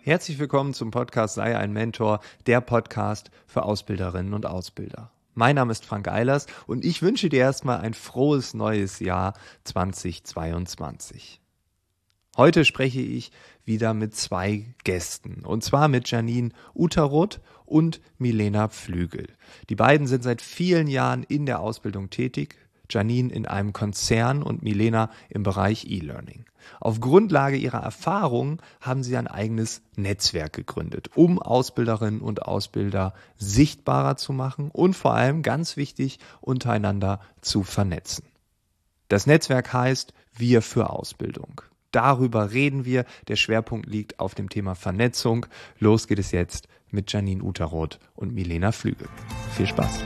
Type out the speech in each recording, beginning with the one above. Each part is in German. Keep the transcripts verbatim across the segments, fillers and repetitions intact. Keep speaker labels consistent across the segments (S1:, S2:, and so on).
S1: Herzlich willkommen zum Podcast Sei ein Mentor, der Podcast für Ausbilderinnen und Ausbilder. Mein Name ist Frank Eilers und ich wünsche dir erstmal ein frohes neues Jahr zweitausendzweiundzwanzig. Heute spreche ich wieder mit zwei Gästen, und zwar mit Janine Uterroth und Milena Pflügel. Die beiden sind seit vielen Jahren in der Ausbildung tätig, Janine in einem Konzern und Milena im Bereich E-Learning. Auf Grundlage ihrer Erfahrungen haben sie ein eigenes Netzwerk gegründet, um Ausbilderinnen und Ausbilder sichtbarer zu machen und vor allem, ganz wichtig, untereinander zu vernetzen. Das Netzwerk heißt Wir für Ausbildung. Darüber reden wir. Der Schwerpunkt liegt auf dem Thema Vernetzung. Los geht es jetzt mit Janine Uterroth und Milena Pflügel. Viel Spaß!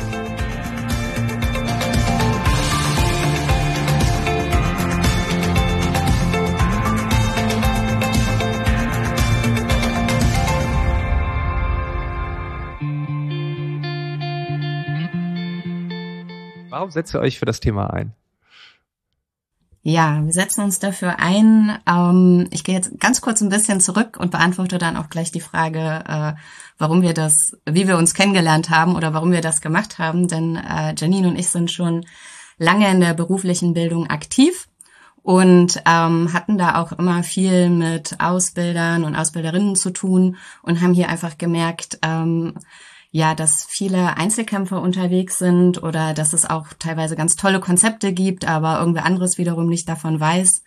S1: Warum setzt ihr euch für das Thema ein?
S2: Ja, wir setzen uns dafür ein. Ähm, ich gehe jetzt ganz kurz ein bisschen zurück und beantworte dann auch gleich die Frage, äh, warum wir das, wie wir uns kennengelernt haben oder warum wir das gemacht haben. Denn äh, Janine und ich sind schon lange in der beruflichen Bildung aktiv und ähm, hatten da auch immer viel mit Ausbildern und Ausbilderinnen zu tun und haben hier einfach gemerkt, ähm, ja, dass viele Einzelkämpfer unterwegs sind oder dass es auch teilweise ganz tolle Konzepte gibt, aber irgendwer anderes wiederum nicht davon weiß.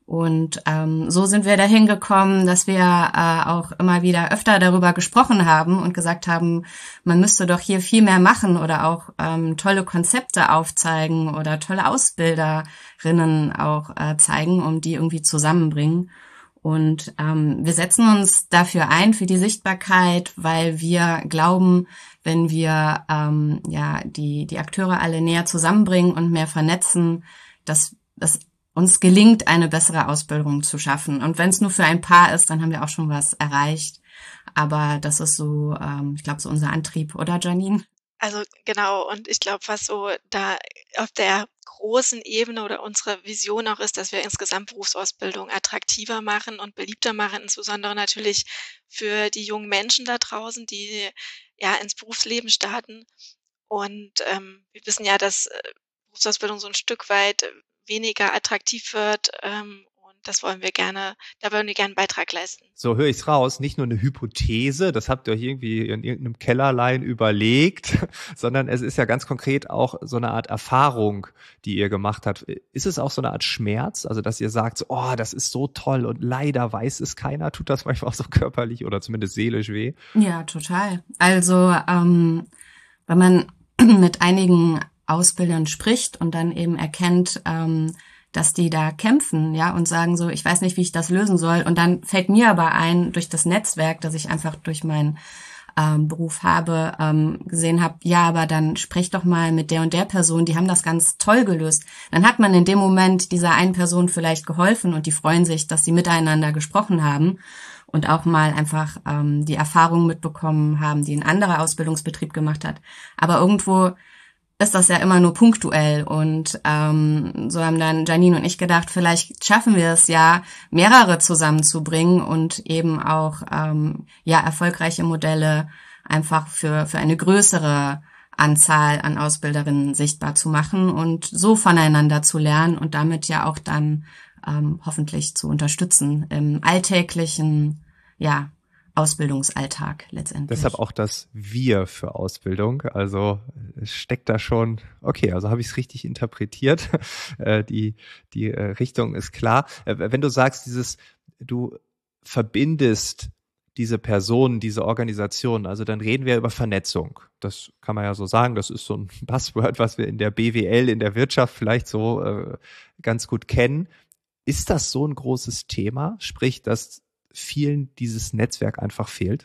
S2: Und ähm, so sind wir dahin gekommen, dass wir äh, auch immer wieder öfter darüber gesprochen haben und gesagt haben, man müsste doch hier viel mehr machen oder auch ähm, tolle Konzepte aufzeigen oder tolle Ausbilderinnen auch äh, zeigen, um die irgendwie zusammenbringen. Und ähm, wir setzen uns dafür ein, für die Sichtbarkeit, weil wir glauben, wenn wir ähm, ja die die Akteure alle näher zusammenbringen und mehr vernetzen, dass es uns gelingt, eine bessere Ausbildung zu schaffen. Und wenn es nur für ein paar ist, dann haben wir auch schon was erreicht. Aber das ist so, ähm, ich glaube, so unser Antrieb, oder Janine?
S3: Also genau, und ich glaube, was so da auf der großen Ebene oder unsere Vision auch ist, dass wir insgesamt Berufsausbildung attraktiver machen und beliebter machen, insbesondere natürlich für die jungen Menschen da draußen, die ja ins Berufsleben starten. Und ähm, wir wissen ja, dass äh, Berufsausbildung so ein Stück weit weniger attraktiv wird. Ähm, Das wollen wir gerne, da wollen wir gerne einen Beitrag leisten.
S1: So höre ich es raus, nicht nur eine Hypothese, das habt ihr euch irgendwie in irgendeinem Kellerlein überlegt, sondern es ist ja ganz konkret auch so eine Art Erfahrung, die ihr gemacht habt. Ist es auch so eine Art Schmerz, also dass ihr sagt, so, oh, das ist so toll und leider weiß es keiner, tut das manchmal auch so körperlich oder zumindest seelisch weh?
S2: Ja, total. Also ähm, wenn man mit einigen Ausbildern spricht und dann eben erkennt, ähm, dass die da kämpfen, ja, und sagen so, ich weiß nicht, wie ich das lösen soll. Und dann fällt mir aber ein, durch das Netzwerk, das ich einfach durch meinen ähm, Beruf habe, ähm, gesehen habe, ja, aber dann sprech doch mal mit der und der Person, die haben das ganz toll gelöst. Dann hat man in dem Moment dieser einen Person vielleicht geholfen und die freuen sich, dass sie miteinander gesprochen haben und auch mal einfach ähm, die Erfahrung mitbekommen haben, die ein anderer Ausbildungsbetrieb gemacht hat. Aber irgendwo ist das ja immer nur punktuell und ähm, so haben dann Janine und ich gedacht, vielleicht schaffen wir es ja, mehrere zusammenzubringen und eben auch ähm, ja erfolgreiche Modelle einfach für für eine größere Anzahl an Ausbilderinnen sichtbar zu machen und so voneinander zu lernen und damit ja auch dann ähm, hoffentlich zu unterstützen im alltäglichen, ja, Ausbildungsalltag letztendlich.
S1: Deshalb auch das Wir für Ausbildung. Also es steckt da schon, okay, also habe ich es richtig interpretiert. Äh, die die äh, Richtung ist klar. Äh, wenn du sagst, dieses, du verbindest diese Personen, diese Organisationen, also dann reden wir über Vernetzung. Das kann man ja so sagen, das ist so ein Buzzword, was wir in der B W L, in der Wirtschaft vielleicht so äh, ganz gut kennen. Ist das so ein großes Thema? Sprich, dass vielen dieses Netzwerk einfach fehlt?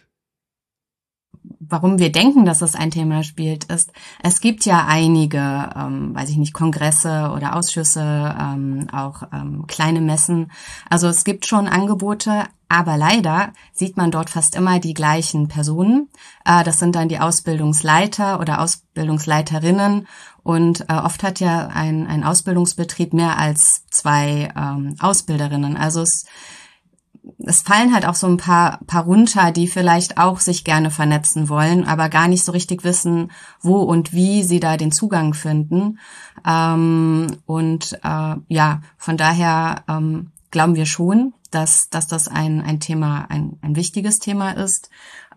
S2: Warum wir denken, dass das ein Thema spielt, ist, es gibt ja einige, ähm, weiß ich nicht, Kongresse oder Ausschüsse, ähm, auch ähm, kleine Messen. Also es gibt schon Angebote, aber leider sieht man dort fast immer die gleichen Personen. Äh, das sind dann die Ausbildungsleiter oder Ausbildungsleiterinnen. Und äh, oft hat ja ein, ein Ausbildungsbetrieb mehr als zwei ähm, Ausbilderinnen. Also es es fallen halt auch so ein paar, paar runter, die vielleicht auch sich gerne vernetzen wollen, aber gar nicht so richtig wissen, wo und wie sie da den Zugang finden. Ähm, und äh, ja, von daher ähm, glauben wir schon, dass, dass das ein, ein Thema, ein, ein wichtiges Thema ist,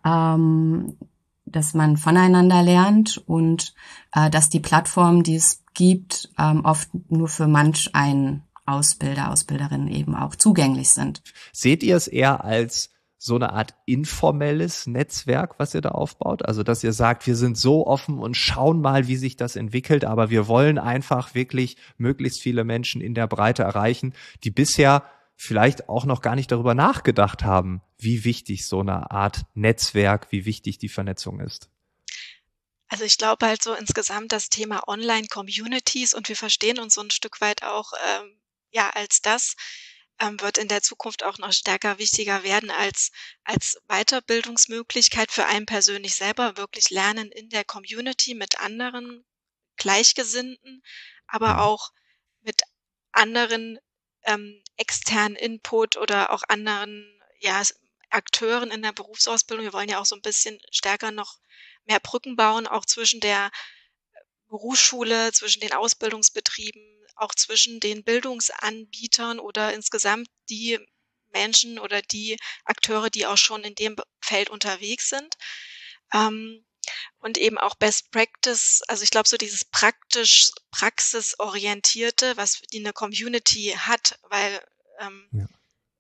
S2: ähm, dass man voneinander lernt und äh, dass die Plattformen, die es gibt, ähm, oft nur für manch einen Ausbilder, Ausbilderinnen eben auch zugänglich sind.
S1: Seht ihr es eher als so eine Art informelles Netzwerk, was ihr da aufbaut? Also, dass ihr sagt, wir sind so offen und schauen mal, wie sich das entwickelt, aber wir wollen einfach wirklich möglichst viele Menschen in der Breite erreichen, die bisher vielleicht auch noch gar nicht darüber nachgedacht haben, wie wichtig so eine Art Netzwerk, wie wichtig die Vernetzung ist.
S3: Also ich glaube halt so insgesamt das Thema Online-Communities, und wir verstehen uns so ein Stück weit auch ähm, ja als das, ähm, wird in der Zukunft auch noch stärker wichtiger werden als als Weiterbildungsmöglichkeit für einen persönlich selber, wirklich lernen in der Community mit anderen Gleichgesinnten, aber auch mit anderen ähm, externen Input oder auch anderen ja, Akteuren in der Berufsausbildung. Wir wollen ja auch so ein bisschen stärker noch mehr Brücken bauen, auch zwischen der Berufsschule, zwischen den Ausbildungsbetrieben, auch zwischen den Bildungsanbietern oder insgesamt die Menschen oder die Akteure, die auch schon in dem Feld unterwegs sind. Ähm, und eben auch Best Practice, also ich glaube so dieses praktisch praxisorientierte, was die eine Community hat, weil ähm, ja.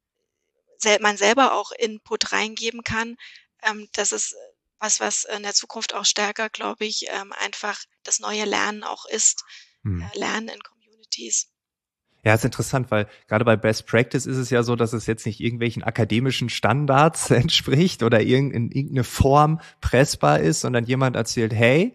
S3: sel- man selber auch Input reingeben kann, ähm, das ist was, was in der Zukunft auch stärker, glaube ich, ähm, einfach das neue Lernen auch ist. Hm. Äh, Lernen in Communities.
S1: Ja, ist interessant, weil gerade bei Best Practice ist es ja so, dass es jetzt nicht irgendwelchen akademischen Standards entspricht oder in irgendeine Form pressbar ist, sondern jemand erzählt, hey,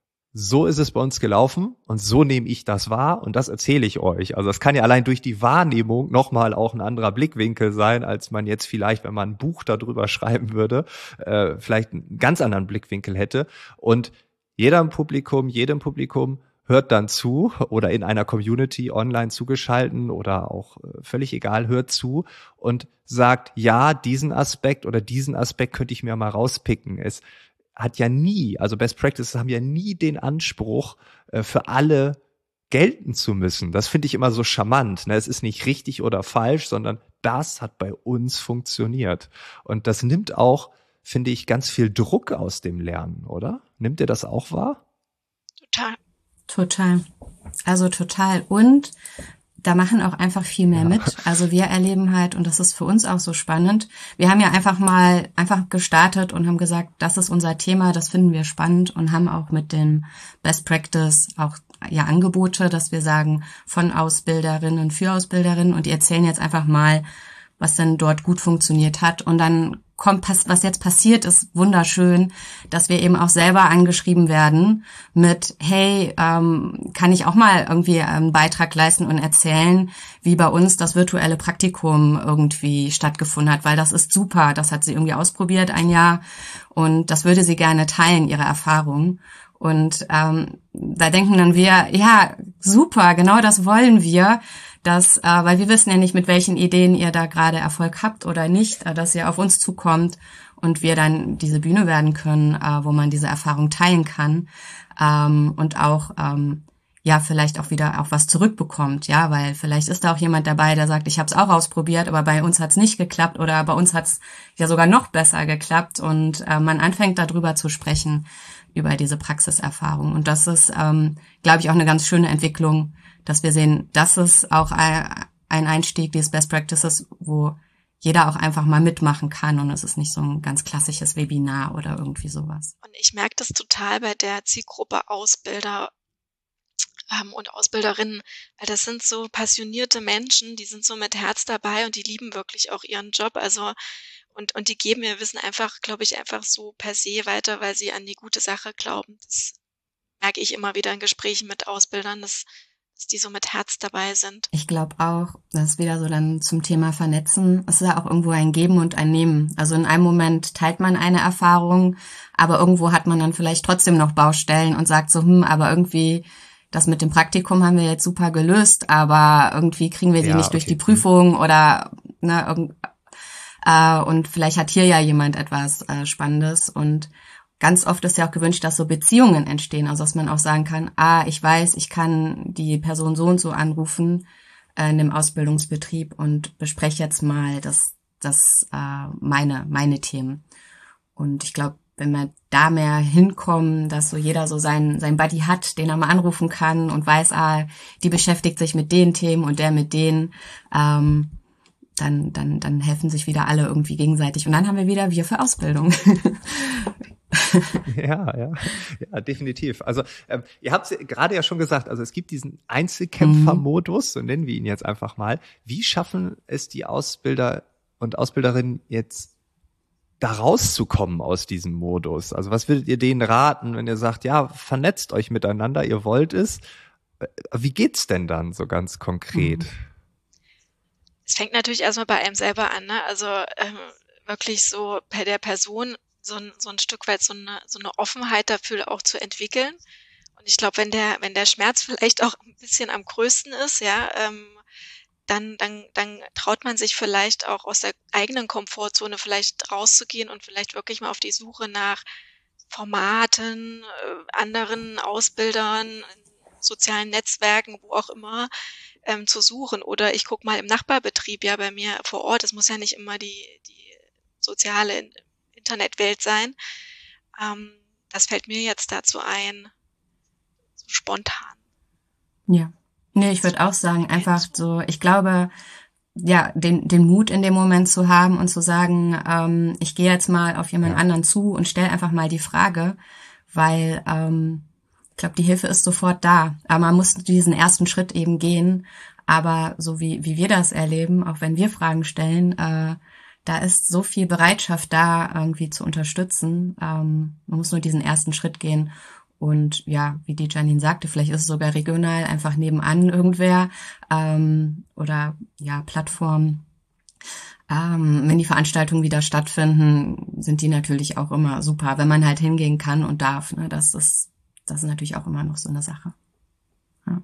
S1: so ist es bei uns gelaufen und so nehme ich das wahr und das erzähle ich euch. Also das kann ja allein durch die Wahrnehmung nochmal auch ein anderer Blickwinkel sein, als man jetzt vielleicht, wenn man ein Buch darüber schreiben würde, äh, vielleicht einen ganz anderen Blickwinkel hätte. Und jeder im Publikum, jedem Publikum hört dann zu oder in einer Community online zugeschalten oder auch äh, völlig egal, hört zu und sagt, ja, diesen Aspekt oder diesen Aspekt könnte ich mir mal rauspicken. Es hat ja nie, also Best Practices haben ja nie den Anspruch, äh, für alle gelten zu müssen. Das finde ich immer so charmant. Ne? Es ist nicht richtig oder falsch, sondern das hat bei uns funktioniert. Und das nimmt auch, finde ich, ganz viel Druck aus dem Lernen, oder? Nimmt ihr das auch wahr?
S3: Total.
S2: Total. Also total. Und da machen auch einfach viel mehr ja. mit. Also wir erleben halt, und das ist für uns auch so spannend, wir haben ja einfach mal einfach gestartet und haben gesagt, das ist unser Thema, das finden wir spannend und haben auch mit dem Best Practice auch ja Angebote, dass wir sagen, von Ausbilderinnen für Ausbilderinnen, und die erzählen jetzt einfach mal, was denn dort gut funktioniert hat. Und dann kommt, was jetzt passiert, ist wunderschön, dass wir eben auch selber angeschrieben werden mit, hey, ähm, kann ich auch mal irgendwie einen Beitrag leisten und erzählen, wie bei uns das virtuelle Praktikum irgendwie stattgefunden hat, weil das ist super, das hat sie irgendwie ausprobiert ein Jahr und das würde sie gerne teilen, ihre Erfahrungen. Und ähm, da denken dann wir, ja, super, genau das wollen wir, dass, äh, weil wir wissen ja nicht, mit welchen Ideen ihr da gerade Erfolg habt oder nicht, äh, dass ihr auf uns zukommt und wir dann diese Bühne werden können, äh, wo man diese Erfahrung teilen kann ähm, und auch ähm, ja vielleicht auch wieder auch was zurückbekommt, ja, weil vielleicht ist da auch jemand dabei, der sagt, ich habe es auch ausprobiert, aber bei uns hat es nicht geklappt oder bei uns hat es ja sogar noch besser geklappt und äh, man anfängt darüber zu sprechen, über diese Praxiserfahrung. Und das ist, ähm, glaube ich, auch eine ganz schöne Entwicklung, dass wir sehen, das ist auch ein Einstieg, dieses Best Practices, wo jeder auch einfach mal mitmachen kann und es ist nicht so ein ganz klassisches Webinar oder irgendwie sowas.
S3: Und ich merke das total bei der Zielgruppe Ausbilder ähm, und Ausbilderinnen, weil das sind so passionierte Menschen, die sind so mit Herz dabei und die lieben wirklich auch ihren Job. Also Und, und die geben ihr Wissen einfach, glaube ich, einfach so per se weiter, weil sie an die gute Sache glauben. Das merke ich immer wieder in Gesprächen mit Ausbildern, dass, dass die so mit Herz dabei sind.
S2: Ich glaube auch, das ist wieder so dann zum Thema Vernetzen. Es ist ja auch irgendwo ein Geben und ein Nehmen. Also in einem Moment teilt man eine Erfahrung, aber irgendwo hat man dann vielleicht trotzdem noch Baustellen und sagt so, hm, aber irgendwie das mit dem Praktikum haben wir jetzt super gelöst, aber irgendwie kriegen wir sie ja, nicht okay. durch die Prüfung oder ne, irgendwie Äh, und vielleicht hat hier ja jemand etwas äh, Spannendes. Und ganz oft ist ja auch gewünscht, dass so Beziehungen entstehen. Also dass man auch sagen kann, ah, ich weiß, ich kann die Person so und so anrufen äh, in dem Ausbildungsbetrieb und bespreche jetzt mal das, das äh, meine, meine Themen. Und ich glaube, wenn wir da mehr hinkommen, dass so jeder so sein, sein Buddy hat, den er mal anrufen kann und weiß, ah, die beschäftigt sich mit den Themen und der mit denen, ähm, dann, dann, dann helfen sich wieder alle irgendwie gegenseitig. Und dann haben wir wieder wir für Ausbildung.
S1: Ja, ja, ja, definitiv. Also ähm, ihr habt es gerade ja schon gesagt, also es gibt diesen Einzelkämpfermodus, so nennen wir ihn jetzt einfach mal. Wie schaffen es die Ausbilder und Ausbilderinnen jetzt, da rauszukommen aus diesem Modus? Also was würdet ihr denen raten, wenn ihr sagt, ja, vernetzt euch miteinander, ihr wollt es. Wie geht's denn dann so ganz konkret?
S3: Es fängt natürlich erstmal bei einem selber an, ne? Also ähm, wirklich so bei der Person so ein, so ein Stück weit so eine, so eine Offenheit dafür auch zu entwickeln. Und ich glaube, wenn der, wenn der Schmerz vielleicht auch ein bisschen am größten ist, ja, ähm, dann, dann, dann traut man sich vielleicht auch aus der eigenen Komfortzone vielleicht rauszugehen und vielleicht wirklich mal auf die Suche nach Formaten, äh, anderen Ausbildern, sozialen Netzwerken, wo auch immer, ähm, zu suchen. Oder ich gucke mal im Nachbarbetrieb, ja, bei mir vor Ort. Es muss ja nicht immer die, die soziale Internetwelt sein. Ähm, das fällt mir jetzt dazu ein, so spontan.
S2: Ja. Nee, ich würde auch sagen, einfach so, ich glaube, ja, den den Mut in dem Moment zu haben und zu sagen, ähm, ich gehe jetzt mal auf jemand
S1: Ja.
S2: anderen zu und stelle einfach mal die Frage, weil ähm, ich glaube, die Hilfe ist sofort da. Aber man muss diesen ersten Schritt eben gehen. Aber so wie wie wir das erleben, auch wenn wir Fragen stellen, äh, da ist so viel Bereitschaft da, irgendwie zu unterstützen. Ähm, man muss nur diesen ersten Schritt gehen. Und ja, wie die Janine sagte, vielleicht ist es sogar regional einfach nebenan irgendwer ähm, oder ja, Plattform. Ähm, wenn die Veranstaltungen wieder stattfinden, sind die natürlich auch immer super, wenn man halt hingehen kann und darf. Ne? Das ist, das ist natürlich auch immer noch so eine Sache. Ja.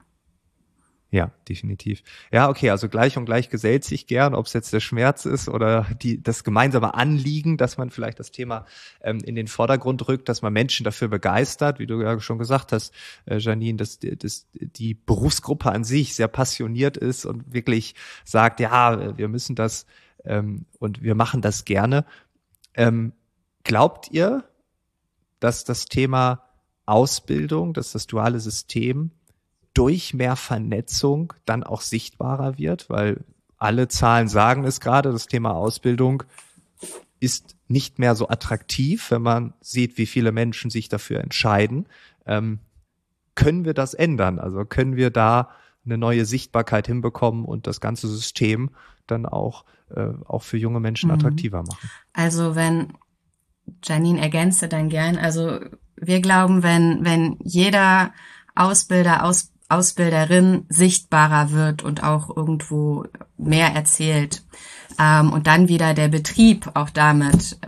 S1: Ja, definitiv. Ja, okay, also gleich und gleich gesellt sich gern, ob es jetzt der Schmerz ist oder die das gemeinsame Anliegen, dass man vielleicht das Thema ähm, in den Vordergrund rückt, dass man Menschen dafür begeistert, wie du ja schon gesagt hast, äh, Janine, dass, dass die Berufsgruppe an sich sehr passioniert ist und wirklich sagt, ja, wir müssen das ähm, und wir machen das gerne. Ähm, glaubt ihr, dass das Thema Ausbildung, dass das duale System durch mehr Vernetzung dann auch sichtbarer wird, weil alle Zahlen sagen es gerade, das Thema Ausbildung ist nicht mehr so attraktiv, wenn man sieht, wie viele Menschen sich dafür entscheiden. Ähm, können wir das ändern? Also können wir da eine neue Sichtbarkeit hinbekommen und das ganze System dann auch, äh, auch für junge Menschen attraktiver machen?
S2: Also wenn, Janine ergänze dann gern, also wir glauben, wenn, wenn jeder Ausbilder, Aus Ausbilderin sichtbarer wird und auch irgendwo mehr erzählt. Ähm, und dann wieder der Betrieb auch damit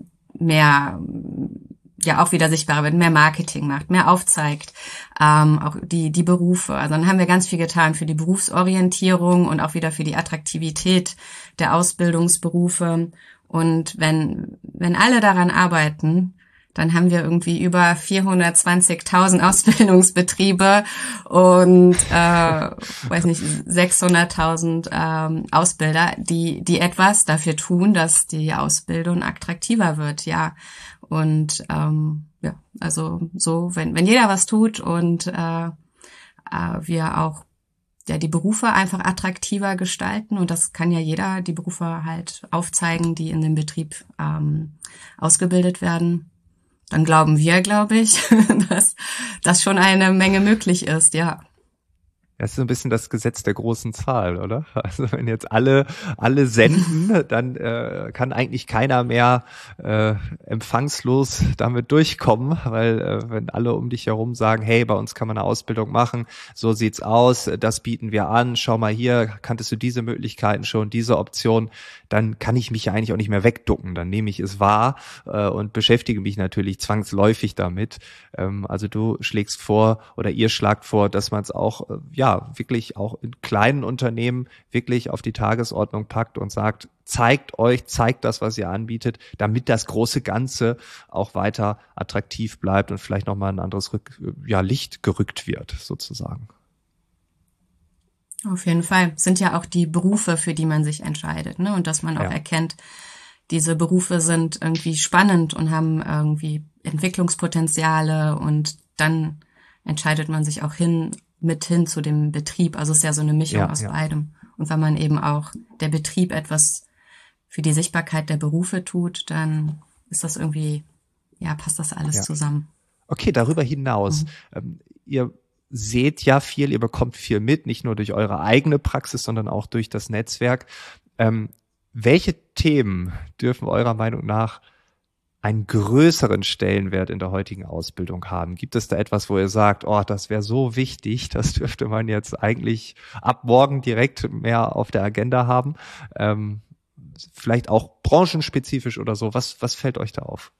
S2: mehr, ja auch wieder sichtbarer wird, mehr Marketing macht, mehr aufzeigt, ähm, auch die die Berufe. Also dann haben wir ganz viel getan für die Berufsorientierung und auch wieder für die Attraktivität der Ausbildungsberufe. Und wenn wenn alle daran arbeiten, dann haben wir irgendwie über vierhundertzwanzigtausend Ausbildungsbetriebe und äh, weiß nicht sechshunderttausend ähm, Ausbilder, die die etwas dafür tun, dass die Ausbildung attraktiver wird, ja. Und ähm, ja, also so, wenn wenn jeder was tut und äh, äh, wir auch ja die Berufe einfach attraktiver gestalten, und das kann ja jeder die Berufe halt aufzeigen, die in dem Betrieb ähm, ausgebildet werden, dann glauben wir, glaube ich, dass, dass schon eine Menge möglich ist, ja.
S1: Das ist so ein bisschen das Gesetz der großen Zahl, oder? Also wenn jetzt alle alle senden, dann äh, kann eigentlich keiner mehr äh, empfangslos damit durchkommen, weil äh, wenn alle um dich herum sagen, hey, bei uns kann man eine Ausbildung machen, so sieht's aus, das bieten wir an, schau mal hier, kanntest du diese Möglichkeiten schon, diese Option, dann kann ich mich ja eigentlich auch nicht mehr wegducken, dann nehme ich es wahr äh, und beschäftige mich natürlich zwangsläufig damit. Ähm, also du schlägst vor oder ihr schlagt vor, dass man es auch äh, ja ja, wirklich auch in kleinen Unternehmen wirklich auf die Tagesordnung packt und sagt, zeigt euch, zeigt das, was ihr anbietet, damit das große Ganze auch weiter attraktiv bleibt und vielleicht nochmal ein anderes Rück, ja, Licht gerückt wird, sozusagen.
S2: Auf jeden Fall. Es sind ja auch die Berufe, für die man sich entscheidet, ne? Und dass man auch ja. erkennt, diese Berufe sind irgendwie spannend und haben irgendwie Entwicklungspotenziale und dann entscheidet man sich auch hin, mit hin zu dem Betrieb. Also es ist ja so eine Mischung ja, aus ja. beidem. Und wenn man eben auch der Betrieb etwas für die Sichtbarkeit der Berufe tut, dann ist das irgendwie, ja, passt das alles ja. zusammen.
S1: Okay, darüber hinaus. Mhm. Ähm, ihr seht ja viel, ihr bekommt viel mit, nicht nur durch eure eigene Praxis, sondern auch durch das Netzwerk. Ähm, welche Themen dürfen eurer Meinung nach einen größeren Stellenwert in der heutigen Ausbildung haben? Gibt es da etwas, wo ihr sagt, oh, das wäre so wichtig, das dürfte man jetzt eigentlich ab morgen direkt mehr auf der Agenda haben? Ähm, vielleicht auch branchenspezifisch oder so. Was, was fällt euch da auf?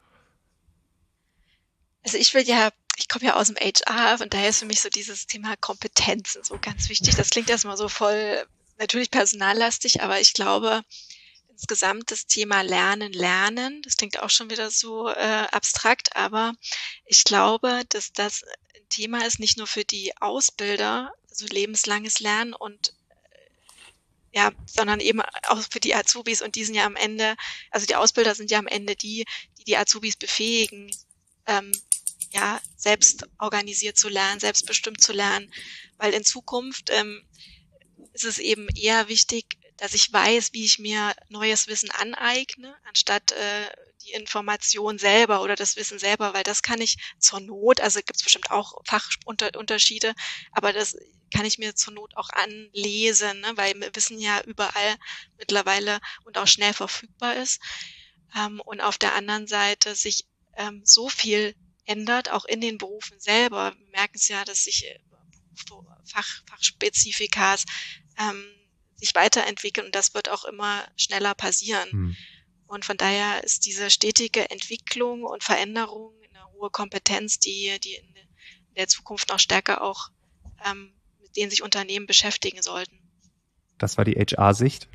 S3: Also ich will ja, ich komme ja aus dem H R und daher ist für mich so dieses Thema Kompetenzen so ganz wichtig. Das klingt erstmal so voll, natürlich personallastig, aber ich glaube, insgesamt das Thema Lernen, Lernen, das klingt auch schon wieder so äh, abstrakt, aber ich glaube, dass das ein Thema ist, nicht nur für die Ausbilder, also lebenslanges Lernen und äh, ja, sondern eben auch für die Azubis und die sind ja am Ende, also die Ausbilder sind ja am Ende die, die die Azubis befähigen, ähm, ja, selbst organisiert zu lernen, selbstbestimmt zu lernen, weil in Zukunft ähm, ist es eben eher wichtig, dass ich weiß, wie ich mir neues Wissen aneigne, anstatt äh, die Information selber oder das Wissen selber, weil das kann ich zur Not, also gibt es bestimmt auch Fachunterschiede, aber das kann ich mir zur Not auch anlesen, ne, weil Wissen ja überall mittlerweile und auch schnell verfügbar ist. Ähm, und auf der anderen Seite sich ähm, so viel ändert, auch in den Berufen selber. Wir merken es ja, dass sich äh, Fach, Fachspezifikas ähm, sich weiterentwickeln und das wird auch immer schneller passieren. Hm. Und von daher ist diese stetige Entwicklung und Veränderung eine hohe Kompetenz, die, die in der Zukunft noch stärker auch, ähm, mit denen sich Unternehmen beschäftigen sollten.
S1: Das war die H R-Sicht.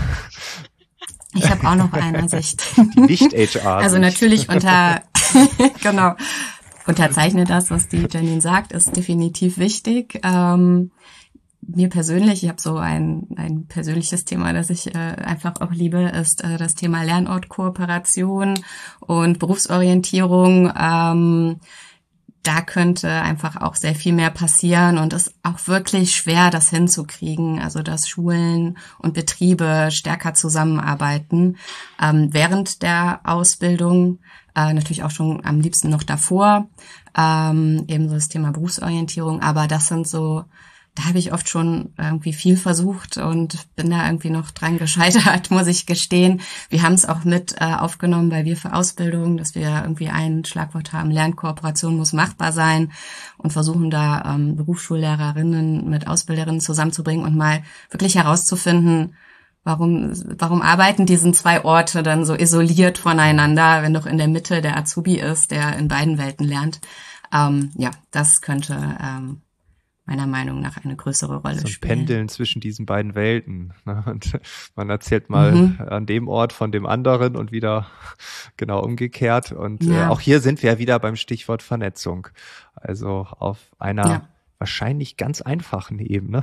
S2: Ich habe auch noch eine Sicht.
S1: Die Nicht-H R-Sicht.
S2: Also natürlich unter, genau, unterzeichne das, was die Janine sagt, ist definitiv wichtig. Ähm, Mir persönlich, ich habe so ein ein persönliches Thema, das ich äh, einfach auch liebe, ist äh, das Thema Lernortkooperation und Berufsorientierung. Ähm, da könnte einfach auch sehr viel mehr passieren und es ist auch wirklich schwer, das hinzukriegen, also dass Schulen und Betriebe stärker zusammenarbeiten ähm, während der Ausbildung, äh, natürlich auch schon am liebsten noch davor, ähm, ebenso das Thema Berufsorientierung, aber das sind so, da habe ich oft schon irgendwie viel versucht und bin da irgendwie noch dran gescheitert, muss ich gestehen. Wir haben es auch mit äh, aufgenommen, weil wir für Ausbildung, dass wir irgendwie ein Schlagwort haben, Lernkooperation muss machbar sein und versuchen da ähm, Berufsschullehrerinnen mit Ausbilderinnen zusammenzubringen und mal wirklich herauszufinden, warum warum arbeiten diese zwei Orte dann so isoliert voneinander, wenn doch in der Mitte der Azubi ist, der in beiden Welten lernt. Ähm, ja, das könnte ähm, meiner Meinung nach eine größere Rolle
S1: so ein
S2: spielen.
S1: Pendeln zwischen diesen beiden Welten. Ne? Und man erzählt mal mhm. an dem Ort von dem anderen und wieder genau umgekehrt. Und ja. äh, auch hier sind wir ja wieder beim Stichwort Vernetzung. Also auf einer ja. wahrscheinlich ganz einfachen Ebene,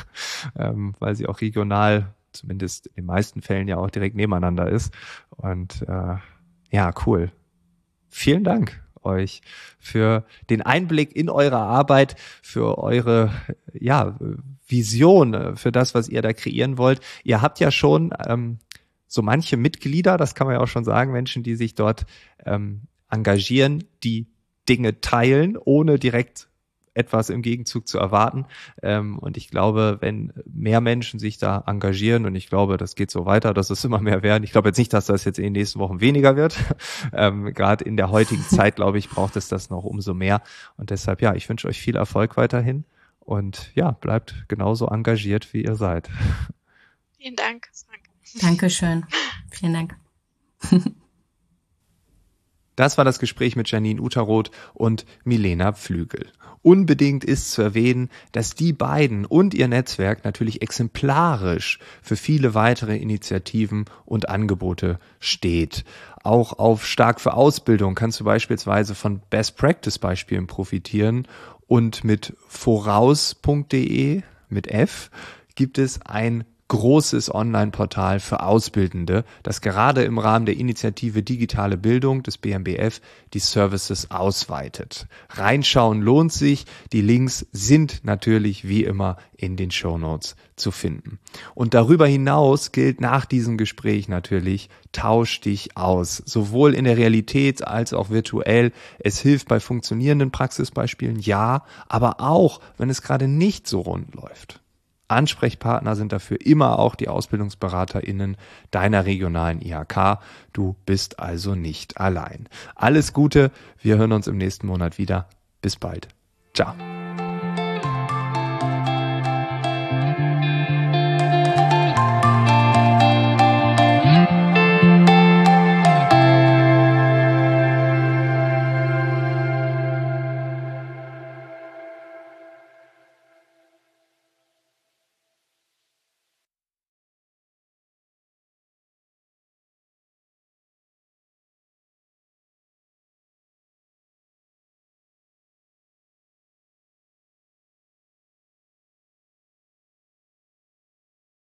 S1: ähm, weil sie auch regional, zumindest in den meisten Fällen ja auch direkt nebeneinander ist. Und äh, ja, cool. Vielen Dank euch für den Einblick in eure Arbeit, für eure ja Vision, für das, was ihr da kreieren wollt. Ihr habt ja schon ähm, so manche Mitglieder, das kann man ja auch schon sagen, Menschen, die sich dort ähm, engagieren, die Dinge teilen, ohne direkt etwas im Gegenzug zu erwarten. Ähm, und ich glaube, wenn mehr Menschen sich da engagieren, und ich glaube, das geht so weiter, dass es immer mehr werden. Ich glaube jetzt nicht, dass das jetzt in den nächsten Wochen weniger wird. Ähm, gerade in der heutigen Zeit, glaube ich, braucht es das noch umso mehr. Und deshalb, ja, ich wünsche euch viel Erfolg weiterhin. Und ja, bleibt genauso engagiert, wie ihr seid.
S3: Vielen Dank.
S2: Dankeschön. Vielen Dank.
S1: Das war das Gespräch mit Janine Utterroth und Milena Pflügel. Unbedingt ist zu erwähnen, dass die beiden und ihr Netzwerk natürlich exemplarisch für viele weitere Initiativen und Angebote steht. Auch auf Stark für Ausbildung kannst du beispielsweise von Best-Practice-Beispielen profitieren und mit voraus punkt de mit F gibt es ein großes Online-Portal für Auszubildende, das gerade im Rahmen der Initiative Digitale Bildung des B M B F die Services ausweitet. Reinschauen lohnt sich. Die Links sind natürlich wie immer in den Shownotes zu finden. Und darüber hinaus gilt nach diesem Gespräch natürlich, tausch dich aus, sowohl in der Realität als auch virtuell. Es hilft bei funktionierenden Praxisbeispielen, ja, aber auch, wenn es gerade nicht so rund läuft. Ansprechpartner sind dafür immer auch die AusbildungsberaterInnen deiner regionalen I H K. Du bist also nicht allein. Alles Gute, wir hören uns im nächsten Monat wieder. Bis bald. Ciao.